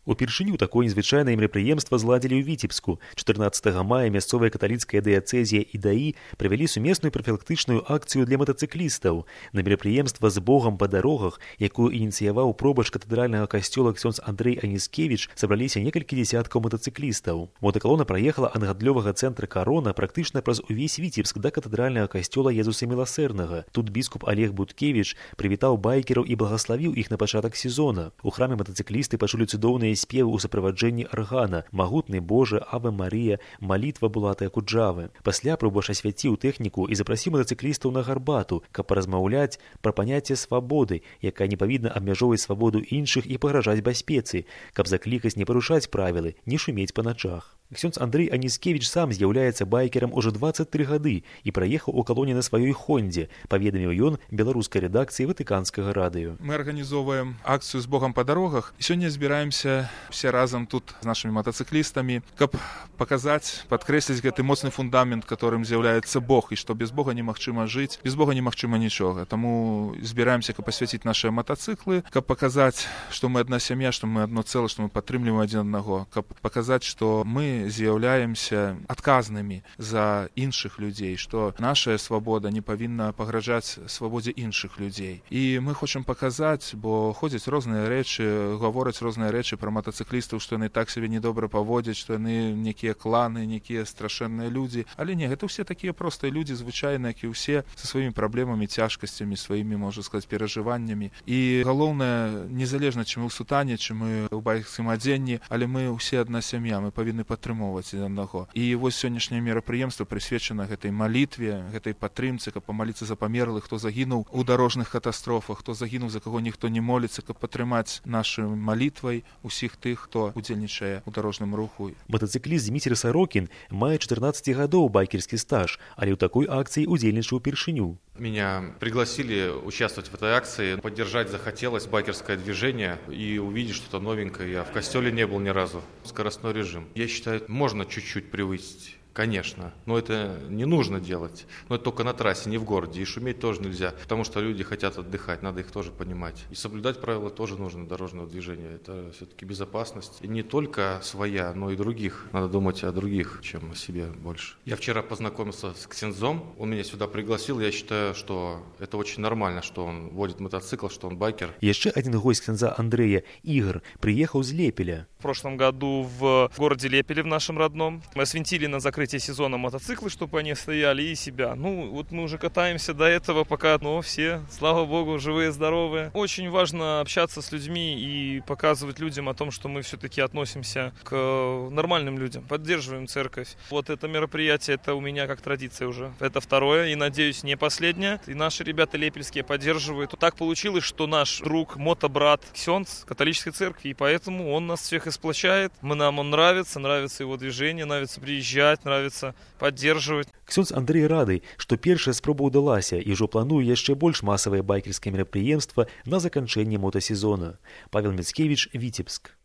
Упершыню такое незвычайнае мерапрыемства зладзілі ў Віцебску. 14 мая мясцовая каталіцкая дыяцэзія і ДАІ правялі сумесную прафілактычную акцыю для матацыклістаў. На мерапрыемства «З Богам па дарогах», якую ініцыяваў пробач катэдральнага касцёла ксёндз Андрэй Аніскевіч, сабраліся некалькі дзесяткаў матацыклістаў. Мотакалона праехала ад гандлёвага цэнтра «Карона» практычна праз увесь Віцебск да катэдральнага касцёла Езуса Міласэрнага. Тут біскуп Олег Буткевіч прывітаў байкераў і благаславіў іх на пачатак сезона. У храме матацыклісты пачулі цудоўныя спевы ў суправаджэнні аргана «Магутны Боже», «Аве Марія», «Малітва Булатая Куджавы». Пасля пробач асвяціў тэхніку і запрасіў матацыклістаў на гарбату, каб паразмаўляць пра паняцце свабоды, якая не павінна абмяжоўваць свабоду іншых і пагражаць бяспецы, каб заклікаць не парушаць правілы, не шумець па начах. Ксёндз Андрэй Аніскевіч сам з'яўляецца байкерам ужо 23 гады і праехаў у калоне на сваёй «Хондзе», паведаміў ён беларускай рэдакцыі Ватыканскага радыё. Мы арганізоўваем акцыю «З Богам па дарогах». Сёння збіраемся все разам тут з нашымі матацыклістамі, каб паказаць, падкрэсліць гэты моцны фундамент, которым з'яўляецца Бог, і што без Бога немагчыма жыць, без Бога немагчыма нічога. Таму збіраемся, каб асвяціць нашыя матацыклы, каб паказаць, што мы адна сям'я, што мы адно цэле, што мы падтрымліваем адзін аднаго, каб паказаць, што мы з'яўляемся адказнымі за іншых людзей, што наша свабода не павінна пагражаць свабодзе іншых людзей. І мы хочам паказаць, бо ходзяць розныя рэчы, гавораць розныя рэчы пра матацыклістаў, што яны так сябе недобра паводзяць, што яны некія кланы, некія страшэнныя людзі. Але не, гэта ўсе такія простыя людзі, звычайныя, як і ўсе, са сваімі праблемамі, цяжкасцямі, сваімі, можна сказаць, перажываннямі. І галоўнае, незалежна, ці мы ў сутане, ці мы ў байкерскім адзенні, але мы ўсе адна сям'я, мы павінны падтрымоўваць адзін аднаго. І вось сённяшняе мерапрыемства прысвечана гэтай малітве, гэтай падтрымцы, каб памаліцца за памерлых, хто загінуў у дарожных катастрофах, хто загінуў, за каго ніхто не моліцца, каб падтрымаць нашай малітвай усіх тых, хто удзельнічае ў дарожным руху. Матацыкліст Зміцер Сарокін мае 14 гадоў байкерскі стаж, але ў такой акцыі удзельнічаў упершыню. Меня пригласили участвовать в этой акции, поддержать захотелось байкерское движение и увидеть что-то новенькое. Я в костеле не был ни разу. Скоростной режим. Я считаю, можно чуть-чуть привычить. Конечно, но это не нужно делать. Но это только на трассе, не в городе. И шуметь тоже нельзя, потому что люди хотят отдыхать, надо их тоже понимать. И соблюдать правила тоже нужно дорожного движения. Это все-таки безопасность. И не только своя, но и других. Надо думать о других, чем о себе больше. Я вчера познакомился с ксензом, он меня сюда пригласил. Я считаю, что это очень нормально, что он водит мотоцикл, что он байкер. Еще один гость ксенза Андрея, Игорь, приехал из Лепеля. В прошлом году в городе Лепеле, в нашем родном, мы свинтили на закрытие сезона мотоциклы, чтобы они стояли, и себя. Ну, вот мы уже катаемся до этого, пока, все, слава богу, живые, здоровые. Очень важно общаться с людьми и показывать людям о том, что мы все-таки относимся к нормальным людям, поддерживаем церковь. Вот это мероприятие, это у меня как традиция уже. Это второе, и, надеюсь, не последнее. И наши ребята лепельские поддерживают. Так получилось, что наш друг, мотобрат, ксёндз католической церкви, и поэтому он нас всех сплочает. Нам он нравится его движение, нравится приезжать, нравится поддерживать. Ксёндз Андрэй рады, што першая спроба ўдалася і ўжо плануе яшчэ больш масавае байкерскае мерапрыемства на заканчэнне мотасезона. Павел Міцкевіч, Віцебск.